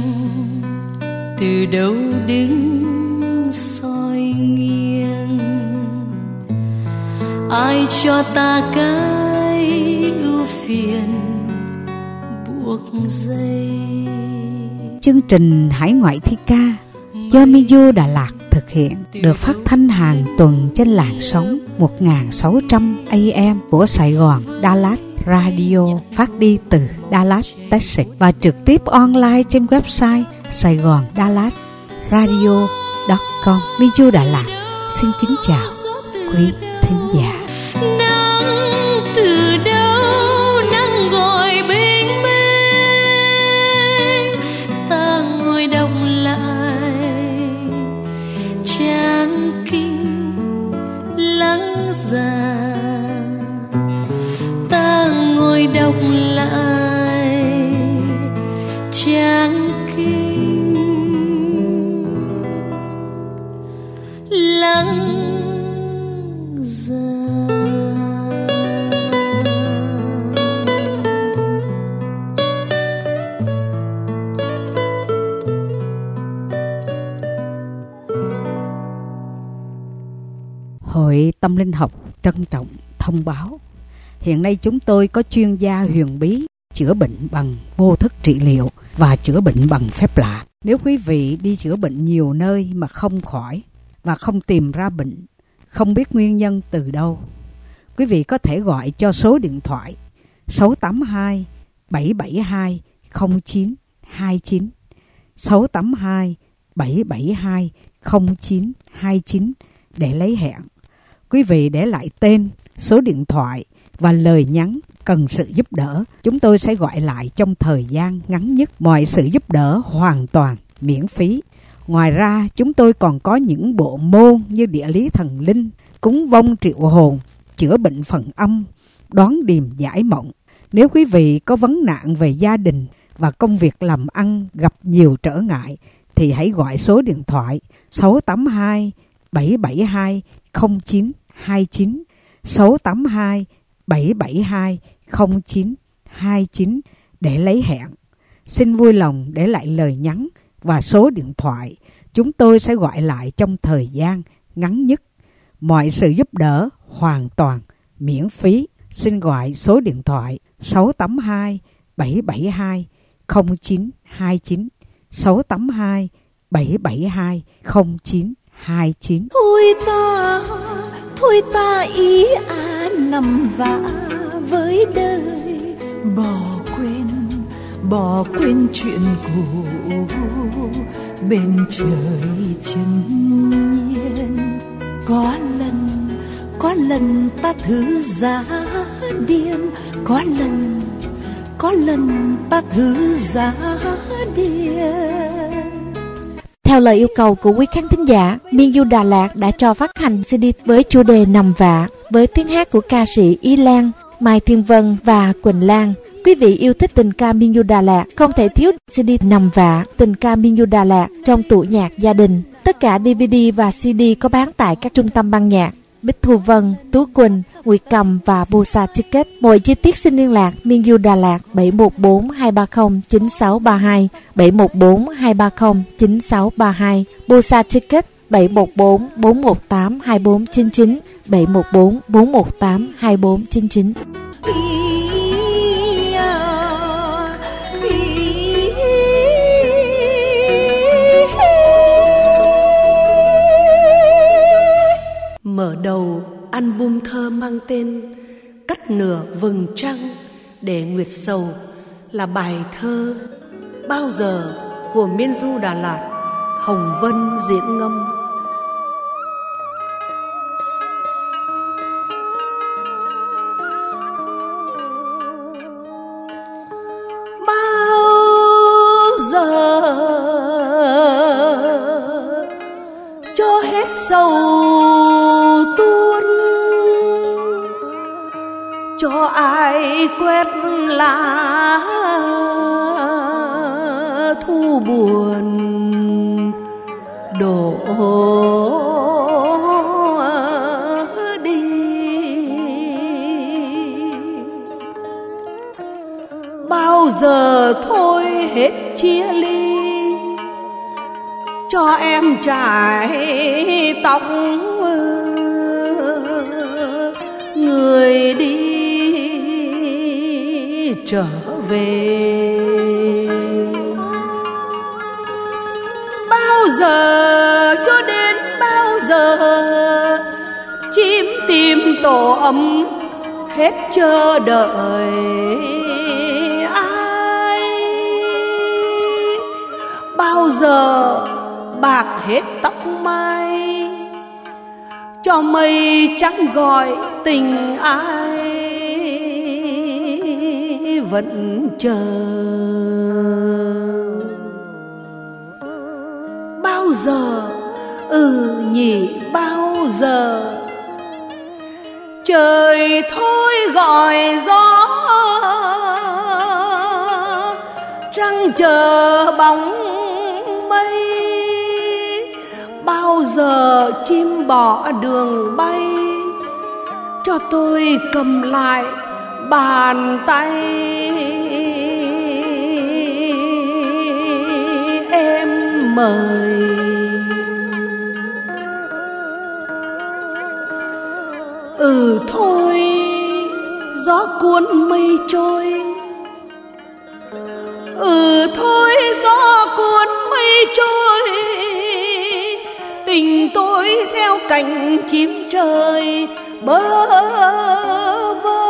từ đâu đứng soi nghiêng. Ai cho ta cái ưu phiền buộc dây. Chương trình Hải ngoại thi ca do Minju Đà Lạt thực hiện, được phát thanh hàng tuần trên làn sóng 1600 AM của Sài Gòn Dallas Radio, phát đi từ Dallas, Texas và trực tiếp online trên website Sài Gòn Dallas Radio.com. Minju Đà Lạt xin kính chào quý thính giả. Nắng từ đâu nắng gọi bình minh, ta ngồi đọc lại trang kinh lắng già. Ta ngồi đọc lại trang kinh lắng già. Hội Tâm Linh Học trân trọng thông báo, hiện nay chúng tôi có chuyên gia huyền bí chữa bệnh bằng vô thức trị liệu và chữa bệnh bằng phép lạ. Nếu quý vị đi chữa bệnh nhiều nơi mà không khỏi và không tìm ra bệnh, không biết nguyên nhân từ đâu, quý vị có thể gọi cho số điện thoại 682 772 0929, 682 772 0929 để lấy hẹn. Quý vị để lại tên, số điện thoại và lời nhắn cần sự giúp đỡ. Chúng tôi sẽ gọi lại trong thời gian ngắn nhất. Mọi sự giúp đỡ hoàn toàn miễn phí. Ngoài ra, chúng tôi còn có những bộ môn như địa lý thần linh, cúng vong triệu hồn, chữa bệnh phần âm, đoán điềm giải mộng. Nếu quý vị có vấn nạn về gia đình và công việc làm ăn gặp nhiều trở ngại, thì hãy gọi số điện thoại 682 772 0929, 682 772 0929 để lấy hẹn. Xin vui lòng để lại lời nhắn và số điện thoại. Chúng tôi sẽ gọi lại trong thời gian ngắn nhất. Mọi sự giúp đỡ hoàn toàn miễn phí. Xin gọi số điện thoại 682 772 0929, 682 772 0929. Thôi ta ý nằm vạ với đời, bỏ quên chuyện cũ, bên trời chân nhiên. Có lần ta thứ giá điên, có lần ta thứ giá điên. Theo lời yêu cầu của quý khán thính giả, Minju Đà Lạt đã cho phát hành CD với chủ đề Nằm Vạ với tiếng hát của ca sĩ Y Lan, Mai Thiên Vân và Quỳnh Lan. Quý vị yêu thích tình ca Minju Đà Lạt không thể thiếu CD Nằm Vạ, tình ca Minju Đà Lạt trong tủ nhạc gia đình. Tất cả DVD và CD có bán tại các trung tâm ban nhạc Bích Thu Vân, Tú Quỳnh, Nguyệt Cầm và Bosa Ticket. Mọi chi tiết xin liên lạc Minju Đà Lạt 714 230 9632, 714 230 9632, Bosa Ticket 714 418 2499, 714 418 2499. Mở đầu album thơ mang tên Cắt nửa vầng trăng để nguyệt sầu là bài thơ Bao giờ của Minju Đà Lạt, Hồng Vân diễn ngâm. Bao giờ cho hết sầu tuôn, cho ai quét lá thu buồn đổ đi. Bao giờ thôi hết chia ly, cho em chải tóc người đi trở về. Bao giờ cho đến bao giờ chim tìm tổ ấm hết chờ đợi ai? Bao giờ bạc hết tóc mai cho mây trắng gọi tình ai vẫn chờ? Bao giờ nhỉ bao giờ trời thôi gọi gió trăng chờ bóng mây? Bao giờ chim bỏ đường bay cho tôi cầm lại bàn tay em mời? Thôi gió cuốn mây trôi, thôi gió cuốn mây trôi, tình tôi theo cánh chim trời bơ vơ.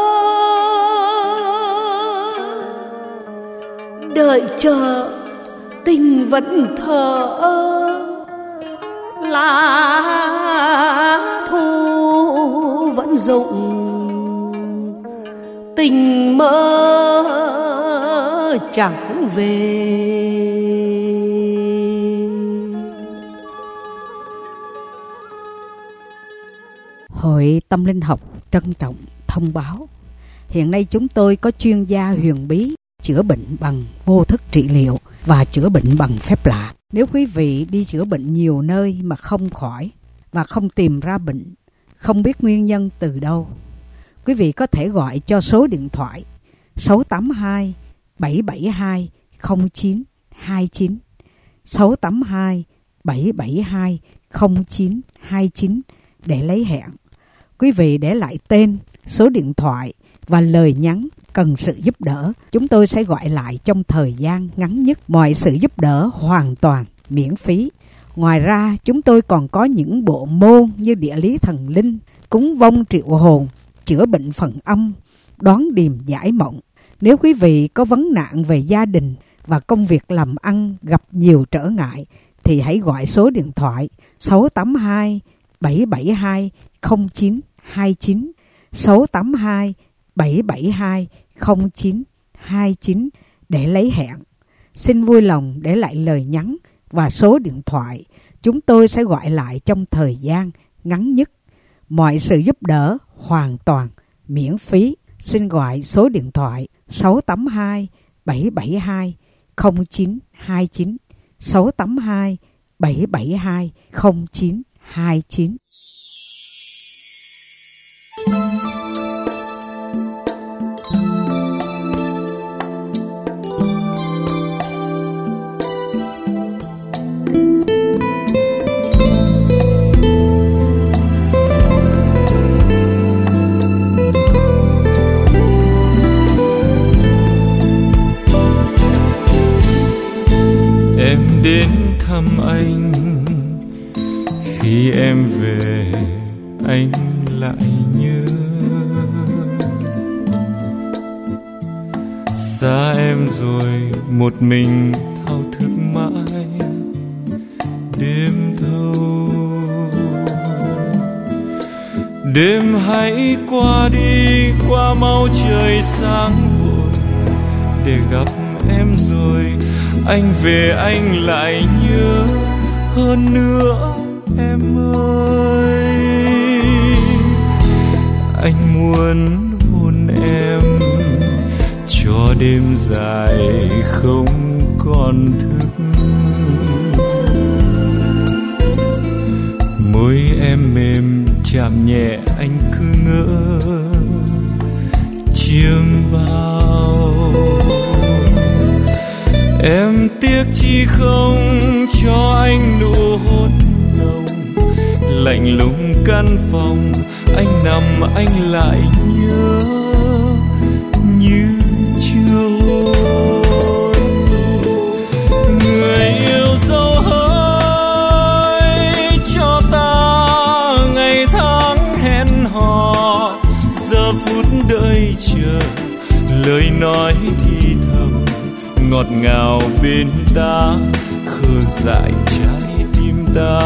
Đợi chờ tình vẫn thờ ơ, lá thu vẫn rụng, tình mơ chẳng về. Hội Tâm Linh Học trân trọng thông báo, hiện nay chúng tôi có chuyên gia huyền bí chữa bệnh bằng vô thức trị liệu và chữa bệnh bằng phép lạ. Nếu quý vị đi chữa bệnh nhiều nơi mà không khỏi và không tìm ra bệnh, không biết nguyên nhân từ đâu, quý vị có thể gọi cho số điện thoại 682 772 0929, 682 772 0929 để lấy hẹn. Quý vị để lại tên, số điện thoại và lời nhắn cần sự giúp đỡ. Chúng tôi sẽ gọi lại trong thời gian ngắn nhất. Mọi sự giúp đỡ hoàn toàn miễn phí. Ngoài ra, chúng tôi còn có những bộ môn như địa lý thần linh, cúng vong triệu hồn, chữa bệnh phần âm, đoán điềm giải mộng. Nếu quý vị có vấn nạn về gia đình và công việc làm ăn gặp nhiều trở ngại, thì hãy gọi số điện thoại 682 772 0929, 682 772 0929 để lấy hẹn. Xin vui lòng để lại lời nhắn và số điện thoại. Chúng tôi sẽ gọi lại trong thời gian ngắn nhất. Mọi sự giúp đỡ hoàn toàn miễn phí. Xin gọi số điện thoại 682 772 0929, 682 772 0929. Em đến thăm anh, khi em về anh lại nhớ. Xa em rồi một mình thao thức mãi đêm thâu. Đêm hãy qua đi, qua mau trời sáng vội, để gặp em rồi anh về anh lại nhớ hơn nữa em ơi. Anh muốn hôn em cho đêm dài không còn thức. Môi em mềm chạm nhẹ anh cứ ngỡ chiêm bao. Em tiếc chi không cho anh nụ hôn nồng. Lạnh lùng căn phòng, anh nằm anh lại nhớ như chưa hôn. Người yêu dấu hỡi cho ta ngày tháng hẹn hò, giờ phút đợi chờ lời nói thì thầm ngọt ngào bên ta, khơi dại trái tim ta.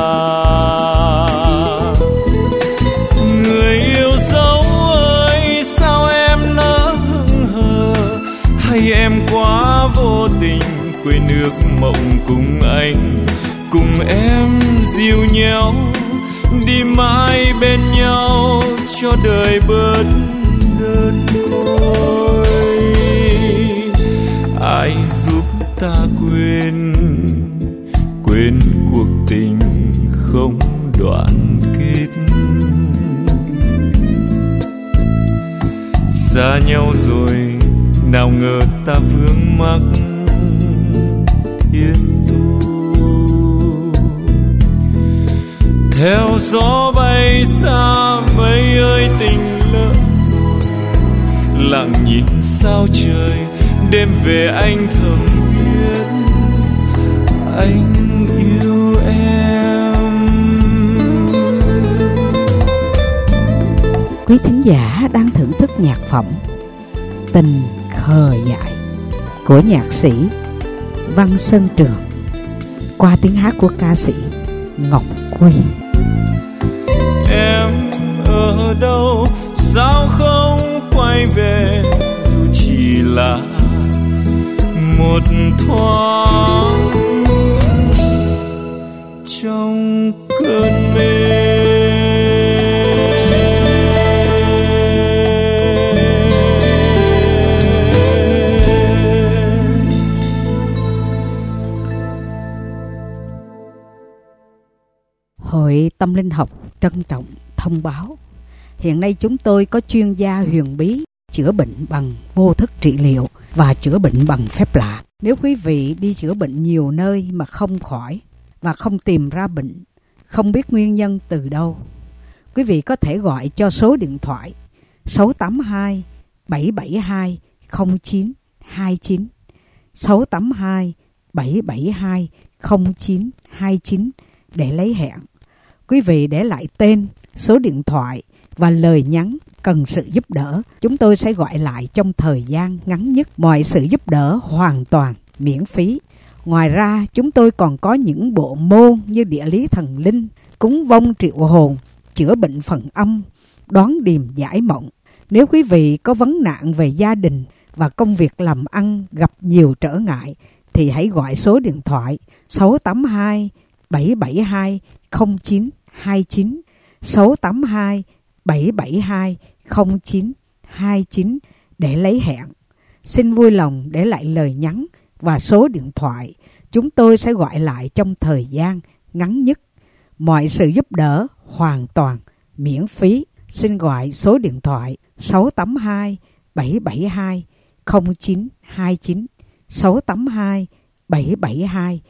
Người yêu dấu ơi, sao em nỡ hững hờ, hay em quá vô tình quên ước mộng cùng anh, cùng em dìu nhau đi mãi bên nhau cho đời bớt đơn côi. Ai giúp ta quên cuộc tình không đoạn kết. Xa nhau rồi nào ngờ ta vướng mắc thiên tu. Theo gió bay xa mây ơi tình lỡ rồi, lặng nhìn sao trời đêm về anh thầm biết anh yêu em. Quý thính giả đang thưởng thức nhạc phẩm Tình khờ dại của nhạc sĩ Văn Sơn Trường qua tiếng hát của ca sĩ Ngọc Quy. Em ở đâu sao không quay về, dù chỉ là một thoáng trong cơn mê. Hội Tâm Linh Học trân trọng thông báo, hiện nay chúng tôi có chuyên gia huyền bí chữa bệnh bằng vô thức trị liệu và chữa bệnh bằng phép lạ. Nếu quý vị đi chữa bệnh nhiều nơi mà không khỏi và không tìm ra bệnh, không biết nguyên nhân từ đâu, quý vị có thể gọi cho số điện thoại 682 772 0929 682 772 0929 để lấy hẹn. Quý vị để lại tên, số điện thoại và lời nhắn cần sự giúp đỡ. Chúng tôi sẽ gọi lại trong thời gian ngắn nhất. Mọi sự giúp đỡ hoàn toàn miễn phí. Ngoài ra, chúng tôi còn có những bộ môn như địa lý thần linh, cúng vong triệu hồn, chữa bệnh phần âm, đoán điềm giải mộng. Nếu quý vị có vấn nạn về gia đình và công việc làm ăn gặp nhiều trở ngại, thì hãy gọi số điện thoại 682 772 0929 682 772 0929 để lấy hẹn. Xin vui lòng để lại lời nhắn và số điện thoại. Chúng tôi sẽ gọi lại trong thời gian ngắn nhất. Mọi sự giúp đỡ hoàn toàn miễn phí. Xin gọi số điện thoại 682 772 0929 682 772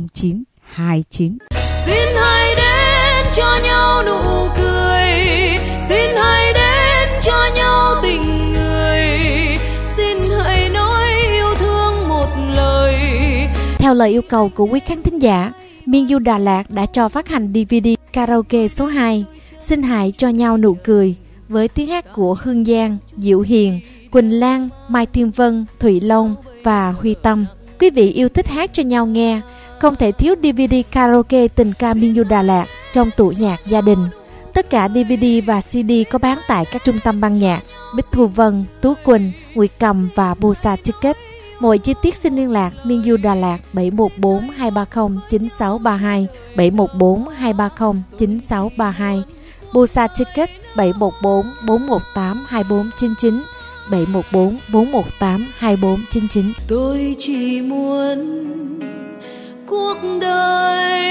0929. Xin hãy đến cho nhau nụ cười, xin hãy đến cho nhau tình người, xin hãy nói yêu thương một lời. Theo lời yêu cầu của quý khán thính giả, Miên Du Đà Lạt đã cho phát hành DVD karaoke số 2 Xin hãy cho nhau nụ cười với tiếng hát của Hương Giang, Diệu Hiền, Quỳnh Lan, Mai Thiên Vân, Thụy Long và Huy Tâm. Quý vị yêu thích hát cho nhau nghe, không thể thiếu DVD karaoke tình ca Miên Du Đà Lạt trong tủ nhạc gia đình. Tất cả DVD và CD có bán tại các trung tâm ban nhạc Bích Thu Vân, Tú Quỳnh, Nguyệt Cầm và Busa Ticket. Mọi chi tiết xin liên lạc Miên Du Đà Lạt 714 230 9632 714 230 9632, Busa Ticket 714 418 2499 714 418 2499. Tôi chỉ muốn cuộc đời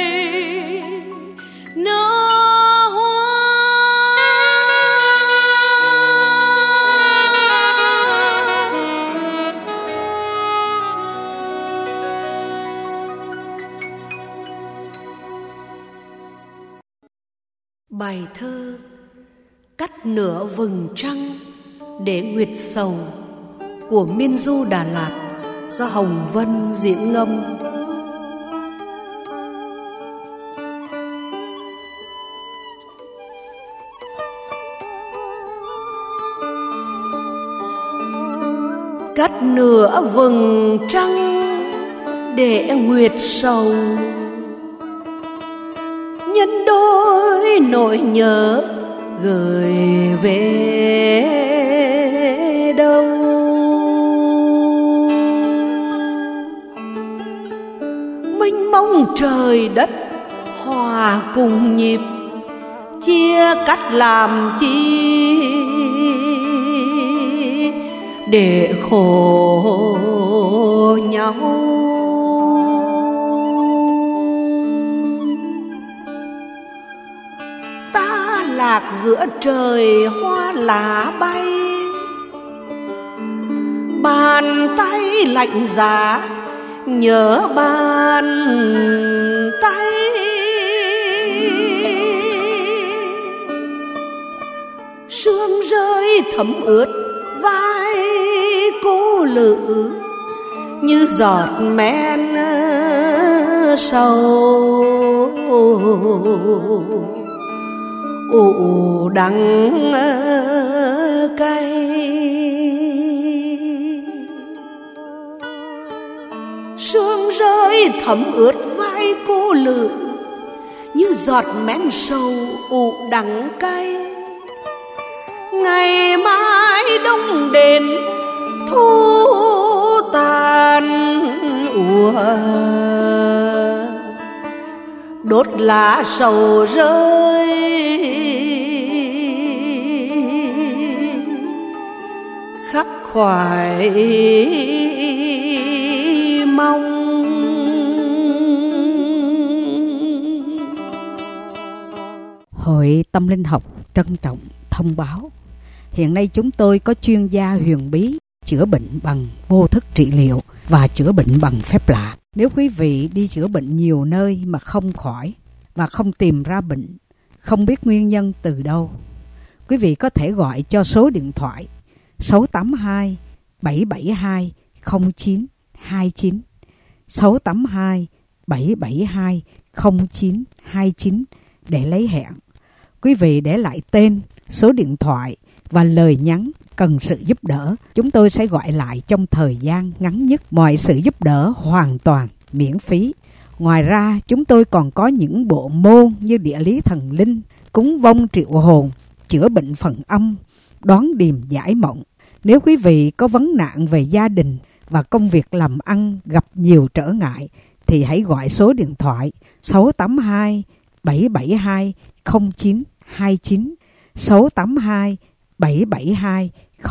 nở hoa. Bài thơ Cắt nửa vầng trăng để nguyệt sầu của Miên Du Đà Lạt do Hồng Vân diễn ngâm. Cắt nửa vầng trăng để nguyệt sầu, nhân đôi nỗi nhớ gửi về đâu. Mênh mông trời đất hòa cùng nhịp, chia cắt làm chi để khổ nhau. Ta lạc giữa trời hoa lá bay, bàn tay lạnh giá nhớ bàn tay. Sương rơi thấm ướt vai cô lự như giọt men sầu ủ đắng cay. Sương rơi thấm ướt vai cô lự như giọt men sầu ủ đắng cay. Ngày mai đông đến thu tàn úa, đốt lá sầu rơi khắc khoải mong. Hội Tâm Linh Học trân trọng thông báo, hiện nay chúng tôi có chuyên gia huyền bí chữa bệnh bằng vô thức trị liệu và chữa bệnh bằng phép lạ. Nếu quý vị đi chữa bệnh nhiều nơi mà không khỏi và không tìm ra bệnh, không biết nguyên nhân từ đâu, quý vị có thể gọi cho số điện thoại 682 772 0929 682 772 0929 để lấy hẹn. Quý vị để lại tên, số điện thoại và lời nhắn cần sự giúp đỡ. Chúng tôi sẽ gọi lại trong thời gian ngắn nhất. Mọi sự giúp đỡ hoàn toàn miễn phí. Ngoài ra, chúng tôi còn có những bộ môn như địa lý thần linh, cúng vong triệu hồn, chữa bệnh phần âm, đoán điềm giải mộng. Nếu quý vị có vấn nạn về gia đình và công việc làm ăn gặp nhiều trở ngại, thì hãy gọi số điện thoại 682 772 0929 682 772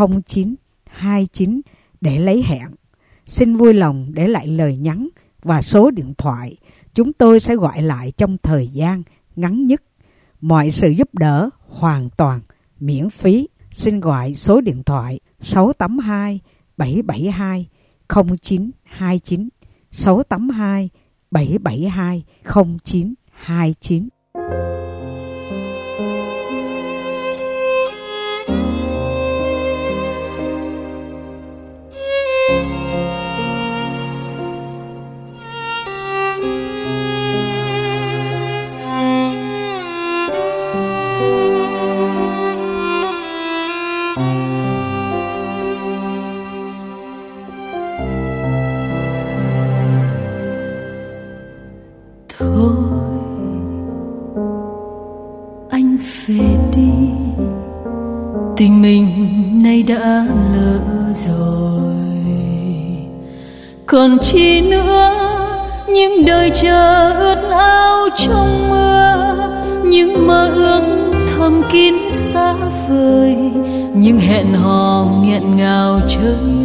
0929 để lấy hẹn. Xin vui lòng để lại lời nhắn và số điện thoại. Chúng tôi sẽ gọi lại trong thời gian ngắn nhất. Mọi sự giúp đỡ hoàn toàn miễn phí. Xin gọi số điện thoại 682 772 0929 682 772 0929. Tình mình nay đã lỡ rồi, còn chi nữa những đời chờ ướt áo trong mưa, những mơ ước thầm kín xa vời, những hẹn hò nghẹn ngào chơi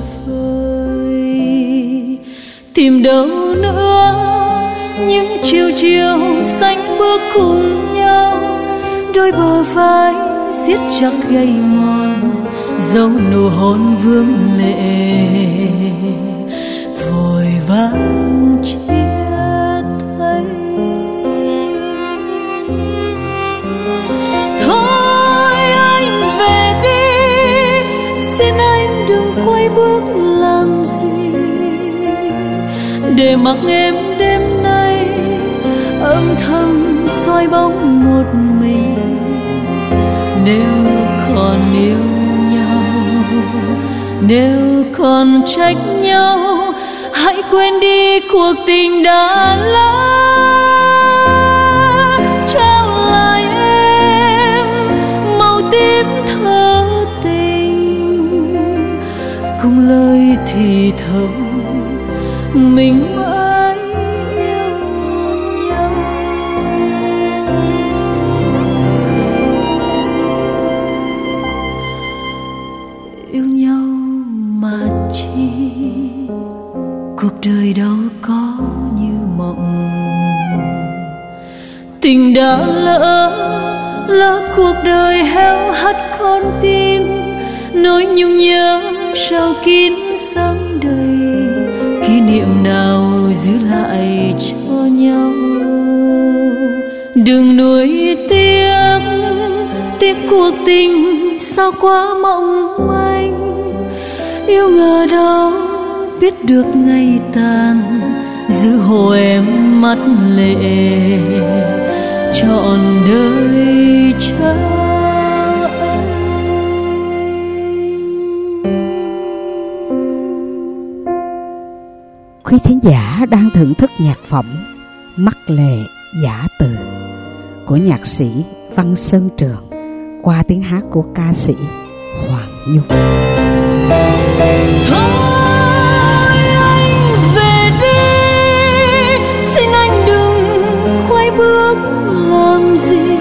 vơi. Tìm đâu nữa những chiều chiều xanh bước cùng nhau, đôi bờ vai siết chặt gầy mòn, dấu nụ hôn vương lệ vội vàng chia tay. để mặc em đêm nay âm thầm soi bóng một mình. Nếu còn yêu nhau, nếu còn trách nhau, hãy quên đi cuộc tình đã lỡ. Trao lại em màu tím thơ tình, cùng lời thì thầm mình mãi yêu nhau. Yêu nhau mà chi, cuộc đời đâu có như mộng. Tình đã lỡ cuộc đời héo hắt con tim, nỗi nhung nhớ sâu kín sớm đầy. Kỷ niệm nào giữ lại cho nhau, đừng nuối tiếc cuộc tình sao quá mộng manh. Yêu ngờ đâu biết được ngày tàn, giữ hồ em mắt lệ trọn đời chờ anh. Quý thính giả đang thưởng thức nhạc phẩm Mắt lệ giả từ của nhạc sĩ Văn Sơn Trường qua tiếng hát của ca sĩ Hoàng Nhung. Thôi anh về đi, xin anh đừng quay bước làm gì,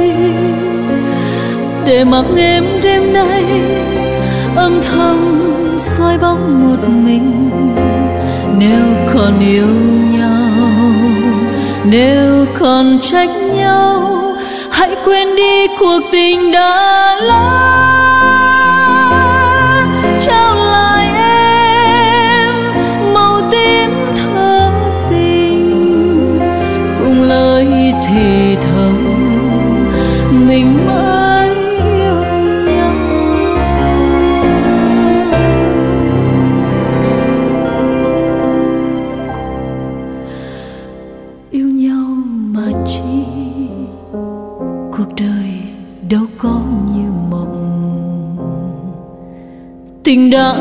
để mặc em đêm nay âm thầm soi bóng một mình. Nếu còn yêu nhau, nếu còn trách nhau, hãy quên đi cuộc tình đã lỡ. Trao lại em màu tím thơ tình, cùng lời thì thầm mình mãi yêu nhau. Yêu nhau mà chi, cuộc đời đâu có như mộng. Tình đã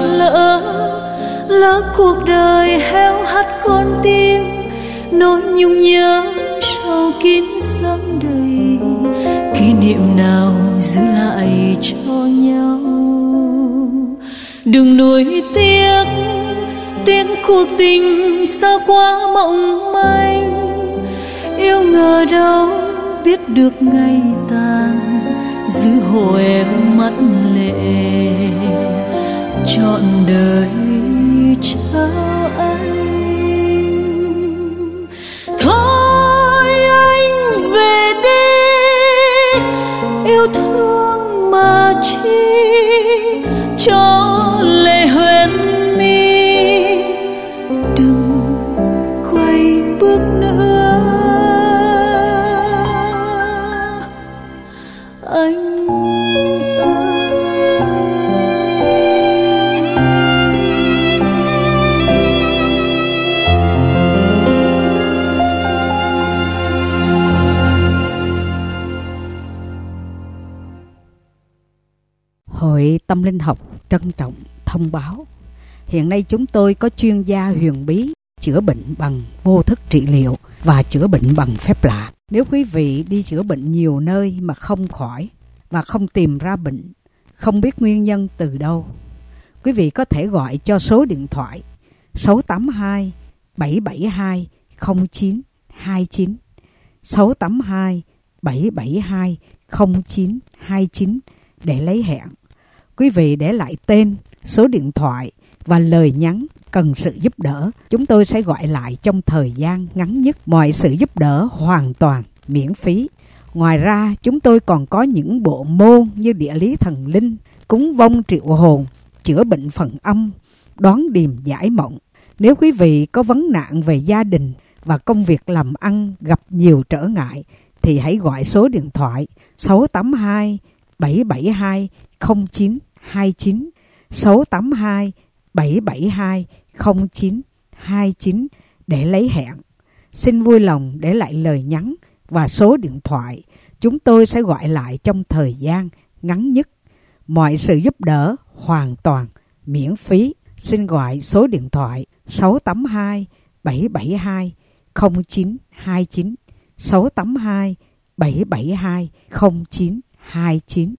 lỡ cuộc đời héo hắt con tim, nỗi nhung nhớ sâu kín sớm đầy. Kỷ niệm nào giữ lại cho nhau, đừng nuối tiếc cuộc tình sao quá mộng manh. Yêu ngờ đâu biết được ngày tàn, giữ hồ em mắt lệ trọn đời chờ anh. Thôi anh về đi, yêu thương mà chi cho lệ hoen mi, đừng quay bước nữa anh. Hội Tâm Linh Học trân trọng thông báo, hiện nay chúng tôi có chuyên gia huyền bí chữa bệnh bằng vô thức trị liệu và chữa bệnh bằng phép lạ. Nếu quý vị đi chữa bệnh nhiều nơi mà không khỏi và không tìm ra bệnh, không biết nguyên nhân từ đâu, quý vị có thể gọi cho số điện thoại 682 772 0929 682 772 0929 để lấy hẹn. Quý vị để lại tên, số điện thoại và lời nhắn cần sự giúp đỡ. Chúng tôi sẽ gọi lại trong thời gian ngắn nhất. Mọi sự giúp đỡ hoàn toàn miễn phí. Ngoài ra, chúng tôi còn có những bộ môn như địa lý thần linh, cúng vong triệu hồn, chữa bệnh phần âm, đoán điềm giải mộng. Nếu quý vị có vấn nạn về gia đình và công việc làm ăn gặp nhiều trở ngại, thì hãy gọi số điện thoại 682 772 0929 682 772 0929 để lấy hẹn. Xin vui lòng để lại lời nhắn và số điện thoại. Chúng tôi sẽ gọi lại trong thời gian ngắn nhất. Mọi sự giúp đỡ hoàn toàn miễn phí. Xin gọi số điện thoại 682 772 0929, 682 772 0929.